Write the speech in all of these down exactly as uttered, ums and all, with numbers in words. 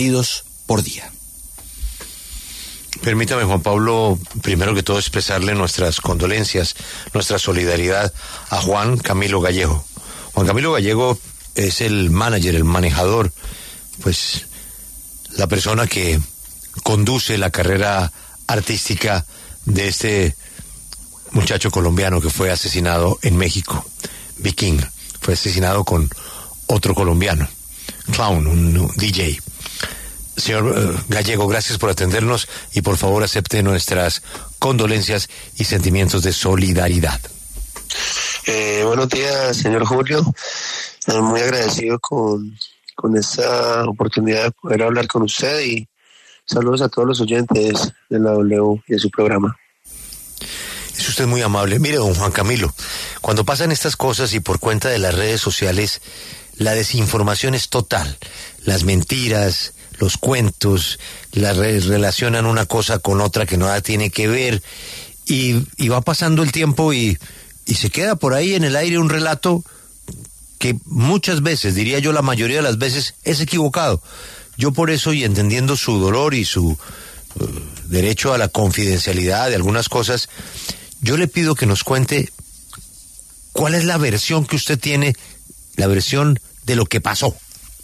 por día. Permítame, Juan Pablo, primero que todo expresarle nuestras condolencias, nuestra solidaridad a Juan Camilo Gallego. Juan Camilo Gallego es el manager, el manejador, pues la persona que conduce la carrera artística de este muchacho colombiano que fue asesinado en México, Viking. Fue asesinado con otro colombiano, Clown, un D J. Señor uh, Gallego, gracias por atendernos y por favor acepte nuestras condolencias y sentimientos de solidaridad. Eh, buenos días, señor Julio. Eh, muy agradecido con, con esta oportunidad de poder hablar con usted y saludos a todos los oyentes de la W y de su programa. Es usted muy amable. Mire, don Juan Camilo, cuando pasan estas cosas y por cuenta de las redes sociales, la desinformación es total. Las mentiras, los cuentos, las redes relacionan una cosa con otra que nada tiene que ver y, y va pasando el tiempo y, y se queda por ahí en el aire un relato que muchas veces, diría yo la mayoría de las veces, es equivocado. Yo por eso, y entendiendo su dolor y su uh, derecho a la confidencialidad de algunas cosas, yo le pido que nos cuente cuál es la versión que usted tiene, la versión de lo que pasó.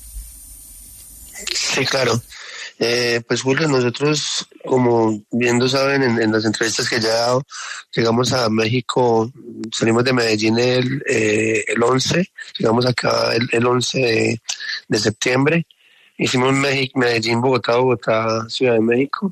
Sí, claro. Eh, pues Julio, nosotros, como bien lo saben en, en las entrevistas que ya he dado, llegamos a México, salimos de Medellín el, eh, el once, llegamos acá el, el once de, de septiembre, hicimos México, Medellín, Bogotá, Bogotá, Ciudad de México.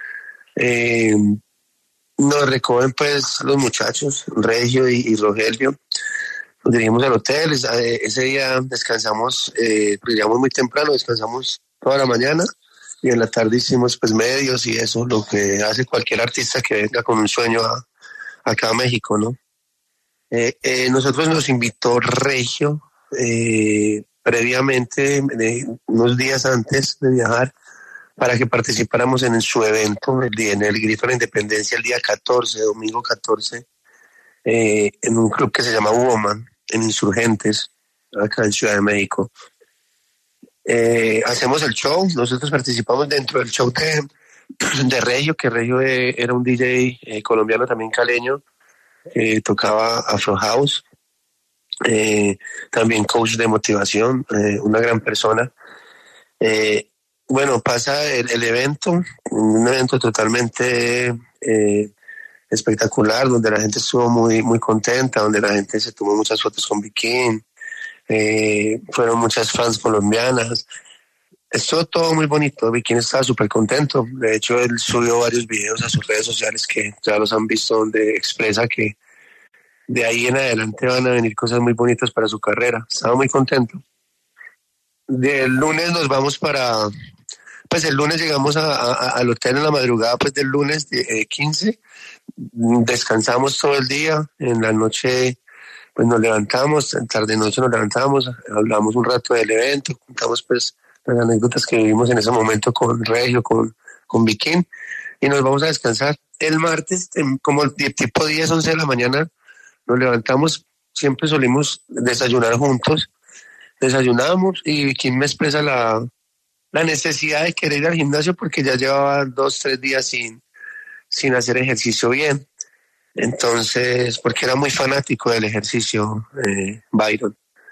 Eh, nos recogen pues los muchachos, Regio y, y Rogelio. Nos dirigimos al hotel, ese día descansamos, eh, llegamos muy temprano, descansamos toda la mañana y en la tarde hicimos pues medios y eso, lo que hace cualquier artista que venga con un sueño a, acá a México, ¿no? Eh, eh, nosotros nos invitó Regio eh, previamente, de, unos días antes de viajar, para que participáramos en su evento, el día, en el Grito de la Independencia, el día catorce, domingo catorce, eh, en un club que se llama Woman, en Insurgentes, acá en Ciudad de México. Eh, hacemos el show, nosotros participamos dentro del show de, de Regio, que Regio eh, era un D J eh, colombiano también caleño, eh, tocaba Afro House, eh, también coach de motivación, eh, una gran persona. Eh, bueno, pasa el, el evento, un evento totalmente eh, espectacular, donde la gente estuvo muy, muy contenta, donde la gente se tomó muchas fotos con Viking, eh, fueron muchas fans colombianas. Estuvo todo muy bonito, Viking estaba súper contento. De hecho, él subió varios videos a sus redes sociales que ya los han visto, donde expresa que de ahí en adelante van a venir cosas muy bonitas para su carrera. Estaba muy contento. Del lunes nos vamos para... Pues el lunes llegamos a, a, al hotel en la madrugada pues del lunes de, eh, quince, descansamos todo el día, en la noche pues nos levantamos, tarde noche nos levantamos, hablamos un rato del evento, contamos pues las anécdotas que vivimos en ese momento con Regio, con, con Viking, y nos vamos a descansar. El martes, como el tipo diez, once de la mañana, nos levantamos, siempre solimos desayunar juntos, desayunamos y Viking me expresa la... la necesidad de querer ir al gimnasio porque ya llevaba dos, tres días sin, sin hacer ejercicio bien. Entonces, porque era muy fanático del ejercicio, eh, Byron.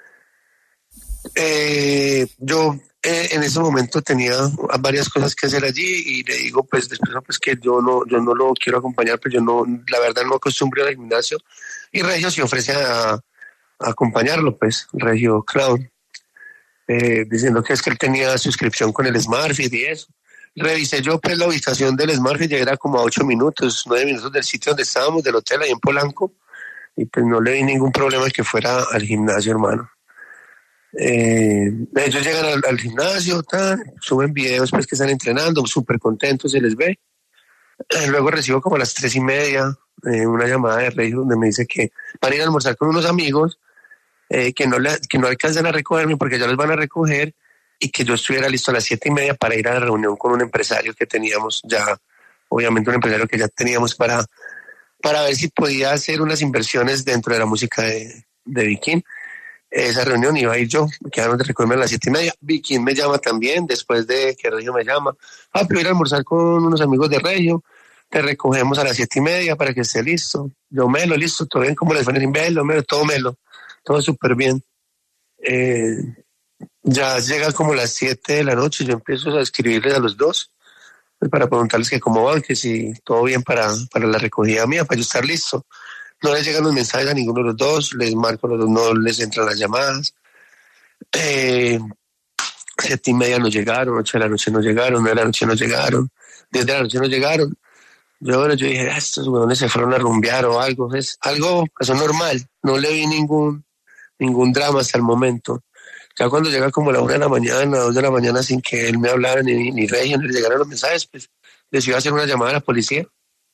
Eh, yo eh, en ese momento tenía varias cosas que hacer allí y le digo, pues, después, pues que yo no, yo no lo quiero acompañar, pero yo no, la verdad no acostumbro ir al gimnasio. Y Regio se ofrece a, a acompañarlo, pues, Regio Clown. Eh, diciendo que es que él tenía suscripción con el SmartFit y eso. Revisé yo pues la ubicación del SmartFit, ya era como a ocho minutos, nueve minutos del sitio donde estábamos, del hotel ahí en Polanco, y pues no le vi ningún problema de que fuera al gimnasio, hermano. Eh, ellos llegan al, al gimnasio, tal, suben videos pues que están entrenando, súper contentos, se les ve. Eh, luego recibo como a las tres y media eh, una llamada de Rey donde me dice que para ir a almorzar con unos amigos, Eh, que no le, que no alcanzan a recogerme porque ya los van a recoger y que yo estuviera listo a las siete y media para ir a la reunión con un empresario que teníamos ya, obviamente un empresario que ya teníamos para, para ver si podía hacer unas inversiones dentro de la música de, de Viking. esa reunión iba a ir yo, quedaron de recogerme a las siete y media. Vicky me llama también, después de que Regio me llama, ah, pero ir a almorzar con unos amigos de Regio, te recogemos a las siete y media para que esté listo. Yo, Melo, listo, todo bien, como les van a decir, Melo, Melo, todo Melo, todo súper bien. Eh, ya llega como las siete de la noche, yo empiezo a escribirles a los dos, pues, para preguntarles que cómo van, que si todo bien para, para la recogida mía, para yo estar listo. No les llegan los mensajes a ninguno de los dos, les marco los dos, no les entran las llamadas. Eh, siete y media no llegaron, ocho de la noche no llegaron, nueve de la noche no llegaron, diez de la noche no llegaron. Yo, bueno, yo dije, ah, estos huevones se fueron a rumbear o algo, es algo pasó normal, no le vi ningún, ningún drama hasta el momento. Ya cuando llega como la una de la mañana, dos de la mañana, sin que él me hablara ni, ni Regio, ni le llegaran los mensajes, pues decidí hacer una llamada a la policía.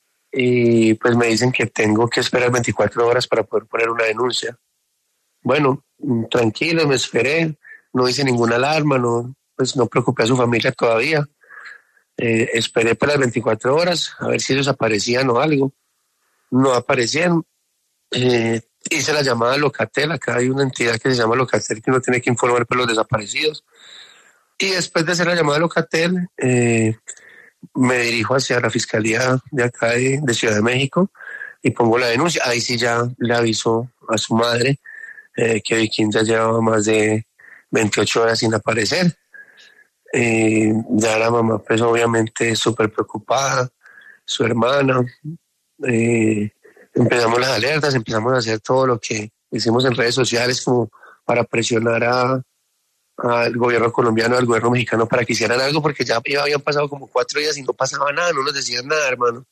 Y pues me dicen que tengo que esperar veinticuatro horas para poder poner una denuncia. Bueno, tranquilo, me esperé, no hice ninguna alarma, no, pues no preocupé a su familia todavía. Eh, esperé por las veinticuatro horas a ver si ellos aparecían o algo. No aparecían. Eh, hice la llamada a Locatel, acá hay una entidad que se llama Locatel que uno tiene que informar por los desaparecidos. Y después de hacer la llamada a Locatel, eh, me dirijo hacia la fiscalía de acá de, de Ciudad de México y pongo la denuncia. Ahí sí ya le aviso a su madre eh, que Vicky ya llevaba más de veintiocho horas sin aparecer. Eh, ya la mamá pues obviamente súper preocupada, su hermana. Eh, empezamos las alertas, empezamos a hacer todo lo que hicimos en redes sociales como para presionar a al gobierno colombiano, al gobierno mexicano para que hicieran algo, porque ya, ya habían pasado como cuatro días y no pasaba nada, no nos decían nada, hermano.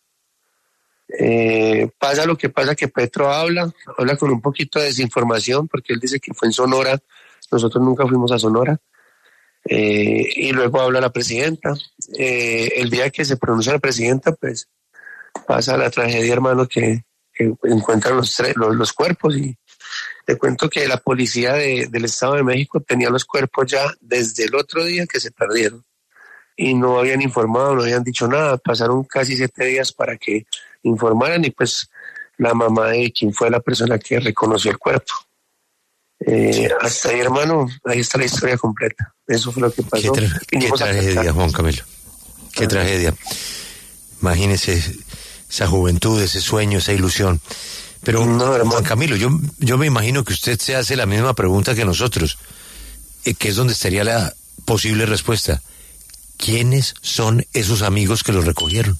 Eh, pasa lo que pasa, que Petro habla, habla con un poquito de desinformación, porque él dice que fue en Sonora, nosotros nunca fuimos a Sonora, eh, y luego habla la presidenta. Eh, el día que se pronuncia la presidenta, pues pasa la tragedia, hermano, que, que encuentran los, tres, los, los cuerpos y te cuento que la policía de, del Estado de México tenía los cuerpos ya desde el otro día que se perdieron y no habían informado, no habían dicho nada. Pasaron casi siete días para que informaran y pues la mamá de quien fue la persona que reconoció el cuerpo. Eh, hasta ahí, hermano, ahí está la historia completa. Eso fue lo que pasó. Qué, tra- qué tragedia, Juan Camilo. Qué ah. tragedia. Imagínese esa juventud, ese sueño, esa ilusión. Pero, no, Juan Camilo, yo, yo me imagino que usted se hace la misma pregunta que nosotros, eh, que es donde estaría la posible respuesta. ¿Quiénes son esos amigos que los recogieron?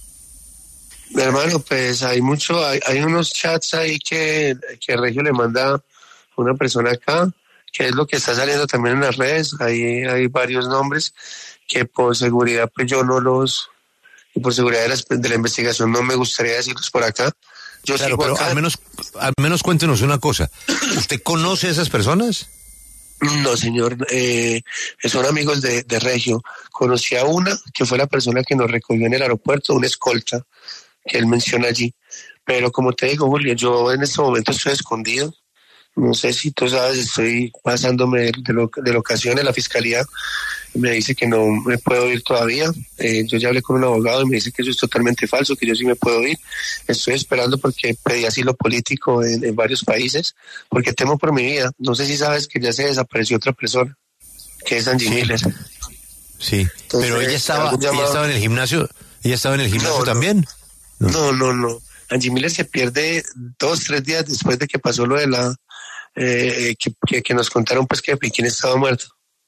Hermano, pues hay mucho, hay, hay unos chats ahí que, que Regio le manda a una persona acá, que es lo que está saliendo también en las redes. Ahí hay varios nombres que por seguridad, pues yo no los, y por seguridad de la, de la investigación no me gustaría decirlos por acá. Yo claro, pero acá. al menos al menos cuéntenos una cosa. ¿Usted conoce a esas personas? No, señor. Eh, son amigos de, de Regio. Conocí a una que fue la persona que nos recogió en el aeropuerto, una escolta que él menciona allí. Pero como te digo, Julio, yo en este momento estoy escondido. No sé si tú sabes, estoy pasándome de, lo, de la ocasión en la fiscalía. Me dice que no me puedo ir todavía. Eh, yo ya hablé con un abogado y me dice que eso es totalmente falso, que yo sí me puedo ir. Estoy esperando porque pedí asilo político en, en varios países, porque temo por mi vida. No sé si sabes que ya se desapareció otra persona, que es Angie sí. Miller. Sí, entonces, pero ella estaba, ella estaba en el gimnasio, ella estaba en el gimnasio no, también. No, no, no, no. Angie Miller se pierde dos, tres días después de que pasó lo de la, eh, que, que, que nos contaron pues que Piquín estaba muerto.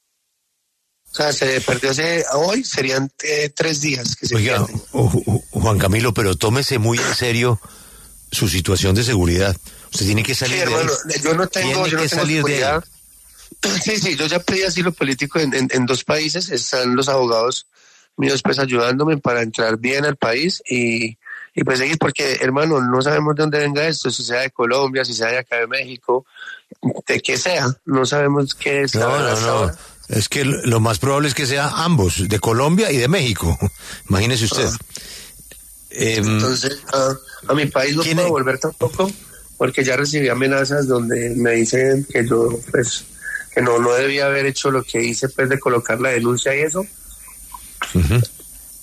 O sea, se perdió hace, hoy serían eh, tres días que se Oiga, Juan Camilo, pero tómese muy en serio su situación de seguridad. Usted tiene que salir sí, de hermano, ahí. Yo no tengo, tiene yo no que tengo salir seguridad. De ahí. Sí, sí, yo ya pedí asilo político en, en, en dos países. Están los abogados míos pues ayudándome para entrar bien al país y, y pues seguir, porque hermano, no sabemos de dónde venga esto, si sea de Colombia, si sea de acá de México, de qué sea, no sabemos qué es. No, no, no. Ahora. Es que lo más probable es que sea ambos, de Colombia y de México. Imagínese usted. Ah. Eh, Entonces, a, a mi país no puedo volver tampoco, porque ya recibí amenazas donde me dicen que yo, pues, que no, no debía haber hecho lo que hice, pues, de colocar la denuncia y eso. Uh-huh.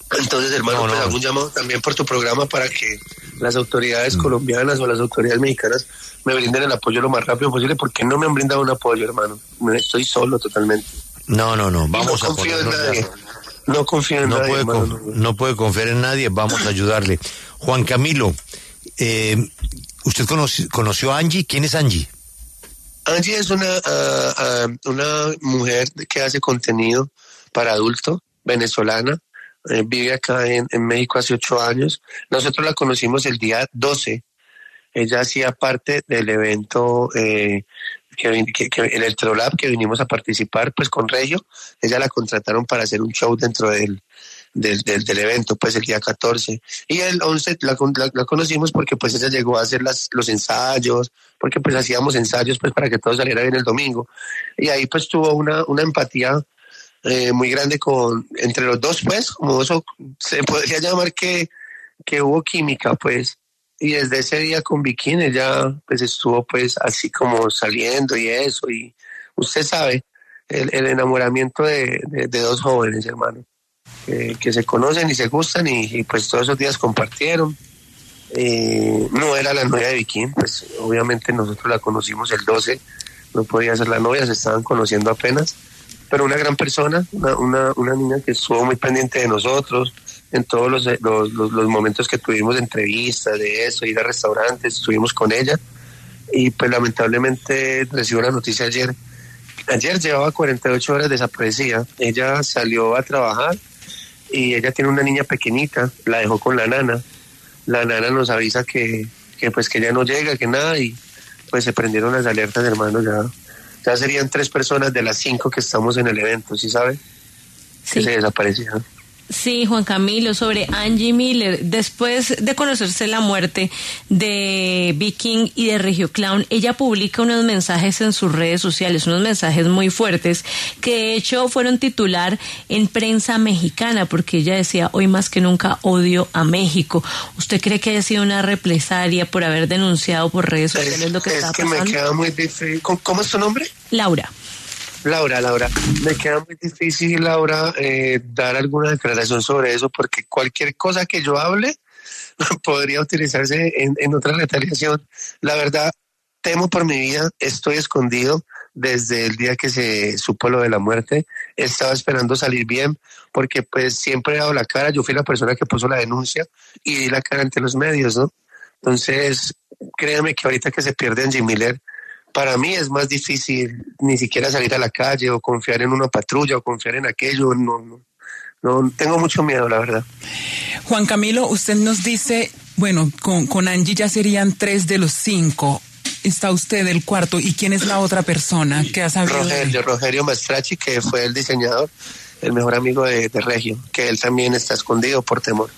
Entonces, hermano, no, no. pues hago un llamado también por tu programa para que las autoridades mm. colombianas o las autoridades mexicanas me brinden el apoyo lo más rápido posible, porque no me han brindado un apoyo, hermano. Estoy solo totalmente. No, no, no, vamos no a confío en nadie. No confío en no nadie, puede hermano, con, no. no puede confiar en nadie, vamos a ayudarle. Juan Camilo, eh, ¿usted conoce, conoció a Angie? ¿Quién es Angie? Angie es una, uh, uh, una mujer que hace contenido para adulto, venezolana, eh, vive acá en, en México hace ocho años. Nosotros la conocimos el día doce. Ella hacía parte del evento, eh, que, que, que el Electrolab, que vinimos a participar pues con Regio. Ella la contrataron para hacer un show dentro del, del, del, del evento, pues el día catorce. Y el once la, la, la conocimos porque pues ella llegó a hacer las, los ensayos, porque pues hacíamos ensayos pues para que todo saliera bien el domingo. Y ahí pues tuvo una, una empatía eh, muy grande con entre los dos, pues, como eso se podría llamar que, que hubo química, pues. Y desde ese día con Bikini ella pues estuvo pues así como saliendo y eso, y usted sabe, el, el enamoramiento de, de, de dos jóvenes, hermano, que, que se conocen y se gustan y, y pues todos esos días compartieron. Eh, no era la novia de Bikini, pues obviamente nosotros la conocimos el doce, no podía ser la novia, se estaban conociendo apenas, pero una gran persona, una, una, una niña que estuvo muy pendiente de nosotros, en todos los, los, los, los momentos que tuvimos de entrevistas, de eso, ir a restaurantes, estuvimos con ella, y pues lamentablemente recibió la noticia ayer. Ayer llevaba cuarenta y ocho horas desaparecida. Ella salió a trabajar y ella tiene una niña pequeñita, la dejó con la nana. La nana nos avisa que, que pues que ella no llega, que nada, y pues se prendieron las alertas, hermano. Ya, ya serían tres personas de las cinco que estamos en el evento, ¿sí sabe? Sí. Que se desaparecieron. Sí, Juan Camilo, sobre Angie Miller, después de conocerse la muerte de Bikini y de Regio Clown, ella publica unos mensajes en sus redes sociales, unos mensajes muy fuertes, que de hecho fueron titular en prensa mexicana, porque ella decía, hoy más que nunca odio a México. ¿Usted cree que haya sido una represalia por haber denunciado por redes sociales es, lo que está pasando? Es que me queda muy difícil. ¿Cómo es tu nombre? Laura. Laura, Laura, me queda muy difícil, Laura, eh, dar alguna declaración sobre eso, porque cualquier cosa que yo hable podría utilizarse en, en otra retaliación. La verdad, temo por mi vida, estoy escondido desde el día que se supo lo de la muerte. Estaba esperando salir bien, porque pues siempre he dado la cara, yo fui la persona que puso la denuncia y di la cara ante los medios, ¿no? Entonces, créanme que ahorita que se pierde Angie Miller, para mí es más difícil ni siquiera salir a la calle o confiar en una patrulla o confiar en aquello. No, no, no tengo mucho miedo, la verdad. Juan Camilo, usted nos dice, bueno, con, con Angie ya serían tres de los cinco. Está usted el cuarto. ¿Y quién es la otra persona que ha sabido? Rogelio, Rogelio Mastracci, que fue el diseñador, el mejor amigo de, de Regio, que él también está escondido por temor.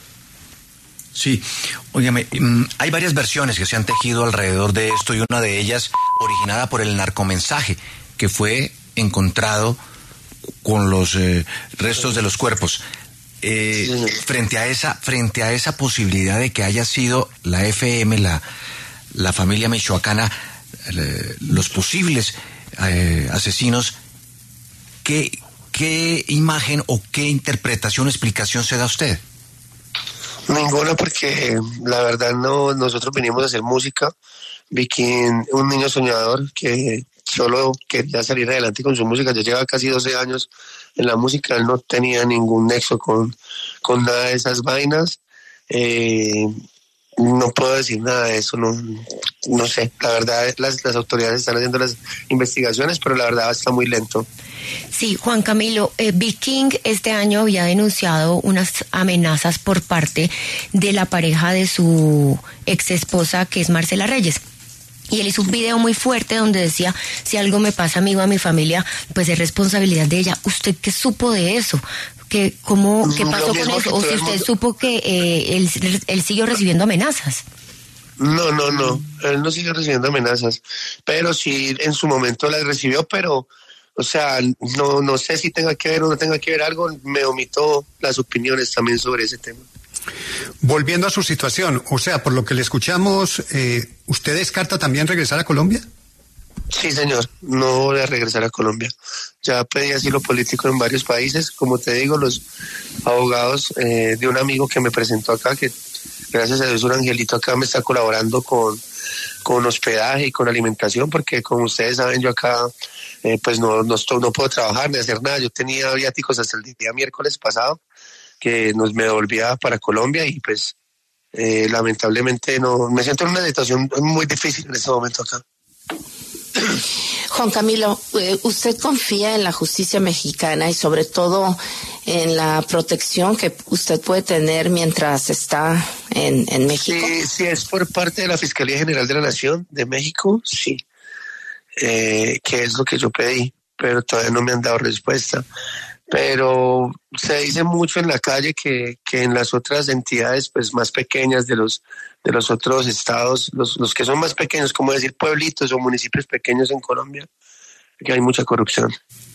Sí, óigame, hay varias versiones que se han tejido alrededor de esto, y una de ellas originada por el narcomensaje que fue encontrado con los eh, restos de los cuerpos. Eh, sí, sí. Frente a esa, frente a esa posibilidad de que haya sido la F M, la, la familia michoacana, eh, los posibles eh, asesinos, ¿qué, qué imagen o qué interpretación o explicación se da a usted? Ninguna, porque la verdad no, nosotros venimos a hacer música. Bikini, un niño soñador que solo quería salir adelante con su música, ya lleva casi doce años en la música, él no tenía ningún nexo con, con nada de esas vainas. Eh, no puedo decir nada de eso, no, no sé, la verdad las, las autoridades están haciendo las investigaciones, pero la verdad está muy lento. Sí, Juan Camilo, eh, Bikini este año había denunciado unas amenazas por parte de la pareja de su ex esposa, que es Marcela Reyes. Y él hizo un video muy fuerte donde decía, si algo me pasa a mí o a mi familia, pues es responsabilidad de ella. ¿Usted qué supo de eso? ¿Qué, cómo, ¿qué pasó con eso? ¿O si usted mundo... supo que eh, él, él siguió recibiendo amenazas? No, no, no, él no sigue recibiendo amenazas, pero sí en su momento las recibió, pero... O sea, no, no sé si tenga que ver o no tenga que ver algo, me omito las opiniones también sobre ese tema. Volviendo a su situación, o sea, por lo que le escuchamos, eh, ¿usted descarta también regresar a Colombia? Sí, señor, no voy a regresar a Colombia. Ya pedí asilo político en varios países. Como te digo, los abogados eh, de un amigo que me presentó acá, que gracias a Dios un angelito acá me está colaborando con, con hospedaje y con alimentación, porque como ustedes saben, yo acá eh, pues no, no, estoy, no puedo trabajar ni hacer nada. Yo tenía viáticos hasta el día miércoles pasado, que nos me devolvía para Colombia y pues eh, lamentablemente no, me siento en una situación muy difícil en este momento acá. Juan Camilo, ¿usted confía en la justicia mexicana y sobre todo en la protección que usted puede tener mientras está en, en México? Sí, sí, es por parte de la Fiscalía General de la Nación de México, sí, eh, que es lo que yo pedí, pero todavía no me han dado respuesta. Pero se dice mucho en la calle que, que en las otras entidades pues más pequeñas de los de los otros estados, los, los que son más pequeños, como decir pueblitos o municipios pequeños en Colombia, que hay mucha corrupción.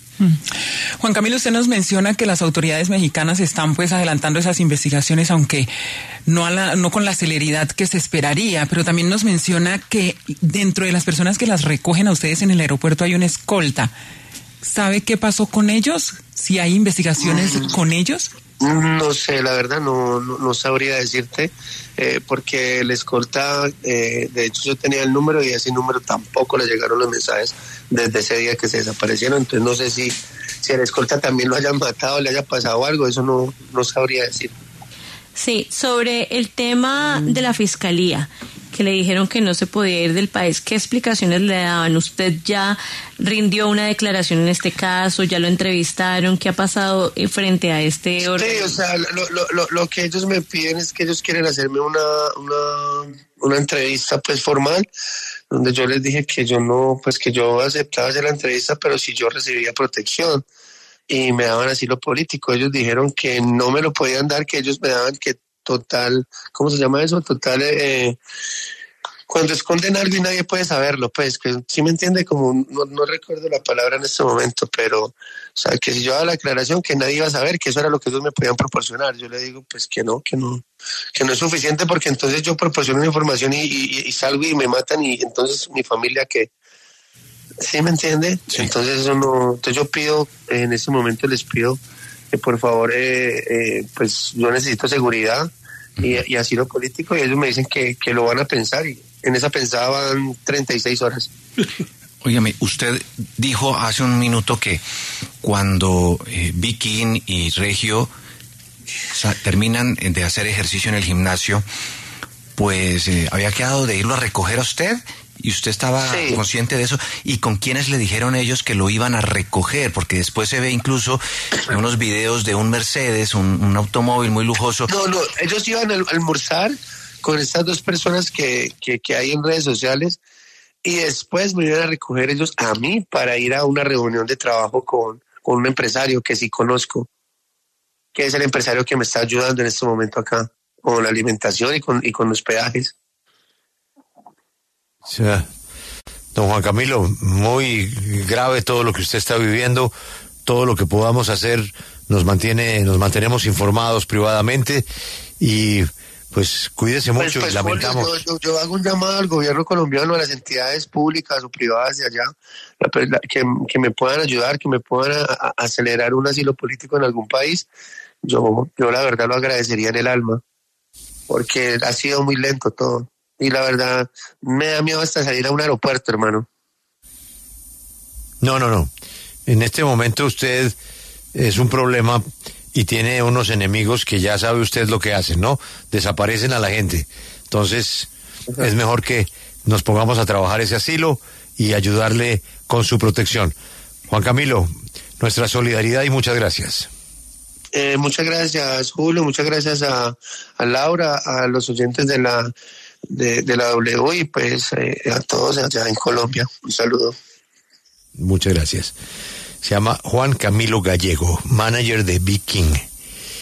Juan Camilo, usted nos menciona que las autoridades mexicanas están pues adelantando esas investigaciones, aunque no, a la, no con la celeridad que se esperaría, pero también nos menciona que dentro de las personas que las recogen a ustedes en el aeropuerto hay una escolta. ¿Sabe qué pasó con ellos? ¿Si hay investigaciones mm. con ellos? No sé, la verdad no, no, no sabría decirte, eh, porque el escolta, eh, de hecho yo tenía el número y a ese número tampoco le llegaron los mensajes desde ese día que se desaparecieron, entonces no sé si, si el escolta también lo hayan matado, le haya pasado algo, eso no, no sabría decir. Sí, sobre el tema de la fiscalía, que le dijeron que no se podía ir del país, ¿qué explicaciones le daban? ¿Usted ya rindió una declaración en este caso? ¿Ya lo entrevistaron? ¿Qué ha pasado frente a este orden? Sí, o sea, lo, lo, lo, lo que ellos me piden es que ellos quieren hacerme una, una, una entrevista pues formal, donde yo les dije que yo no, pues que yo aceptaba hacer la entrevista, pero si yo recibía protección y me daban asilo político. Ellos dijeron que no me lo podían dar, que ellos me daban que total, ¿cómo se llama eso? Total, eh, cuando esconden algo y nadie puede saberlo, pues, que sí me entiende, como, no, no recuerdo la palabra en este momento, pero, o sea, que si yo daba la aclaración que nadie iba a saber, que eso era lo que ellos me podían proporcionar, yo le digo, pues, que no, que no, que no es suficiente, porque entonces yo proporciono una información y, y, y salgo y me matan, y entonces mi familia, que ¿sí me entiende? Sí. Entonces eso no, entonces yo pido, en este momento les pido que por favor, eh, eh, pues yo necesito seguridad y, y asilo político, y ellos me dicen que, que lo van a pensar, y en esa pensada van treinta y seis horas. Óigame, usted dijo hace un minuto que cuando eh, Viking y Regio o sea, terminan de hacer ejercicio en el gimnasio, pues eh, había quedado de irlo a recoger a usted. ¿Y usted estaba sí. consciente de eso? ¿Y con quiénes le dijeron ellos que lo iban a recoger? Porque después se ve incluso en unos videos de un Mercedes, un, un automóvil muy lujoso. No, no, ellos iban a almorzar con estas dos personas que, que, que hay en redes sociales, y después me iban a recoger ellos a mí para ir a una reunión de trabajo con, con un empresario que sí conozco, que es el empresario que me está ayudando en este momento acá, con la alimentación y con, y con los hospedajes. Sí. Don Juan Camilo, muy grave todo lo que usted está viviendo, todo lo que podamos hacer nos mantiene, nos mantenemos informados privadamente, y pues cuídese mucho. Pues, pues, y lamentamos. Yo, yo, yo hago un llamado al gobierno colombiano, a las entidades públicas o privadas de allá, que, que me puedan ayudar, que me puedan a, a acelerar un asilo político en algún país. Yo, yo la verdad lo agradecería en el alma, porque ha sido muy lento todo. Y la verdad, me da miedo hasta salir a un aeropuerto, hermano. No, no, no. En este momento usted es un problema y tiene unos enemigos que ya sabe usted lo que hacen, ¿no? Desaparecen a la gente. Entonces, uh-huh. es mejor que nos pongamos a trabajar ese asilo y ayudarle con su protección. Juan Camilo, nuestra solidaridad y muchas gracias. Eh, muchas gracias, Julio. Muchas gracias a, a Laura, a los oyentes de la... De, de la W, y pues eh, a todos allá en Colombia. Un saludo. Muchas gracias. Se llama Juan Camilo Gallego, manager de Viking.